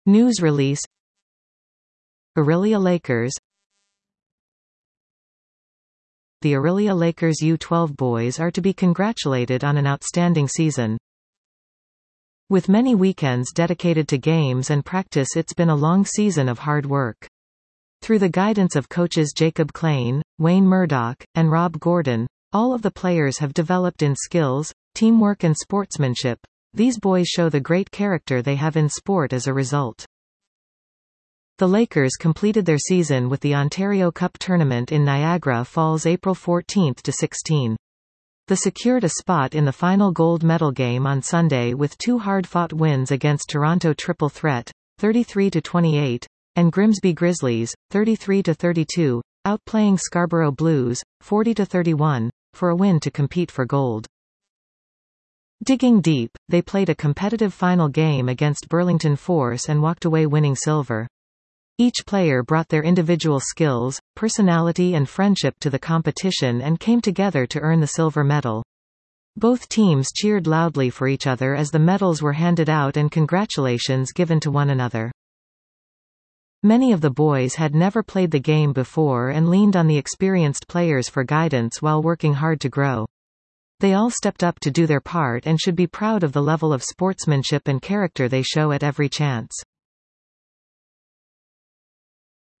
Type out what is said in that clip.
News release. Orillia Lakers. The Orillia Lakers U12 boys are to be congratulated on an outstanding season. With many weekends dedicated to games and practice, it's been a long season of hard work. Through the guidance of coaches Jacob Klein, Wayne Murdoch, and Rob Gordon, all of the players have developed in skills, teamwork and sportsmanship. These boys show the great character they have in sport as a result. The Lakers completed their season with the Ontario Cup tournament in Niagara Falls April 14 to 16. They secured a spot in the final gold medal game on Sunday with two hard-fought wins against Toronto Triple Threat, 33-28, and Grimsby Grizzlies, 33-32, outplaying Scarborough Blues, 40-31, for a win to compete for gold. Digging deep, they played a competitive final game against Burlington Force and walked away winning silver. Each player brought their individual skills, personality and friendship to the competition and came together to earn the silver medal. Both teams cheered loudly for each other as the medals were handed out and congratulations given to one another. Many of the boys had never played the game before and leaned on the experienced players for guidance while working hard to grow. They all stepped up to do their part and should be proud of the level of sportsmanship and character they show at every chance.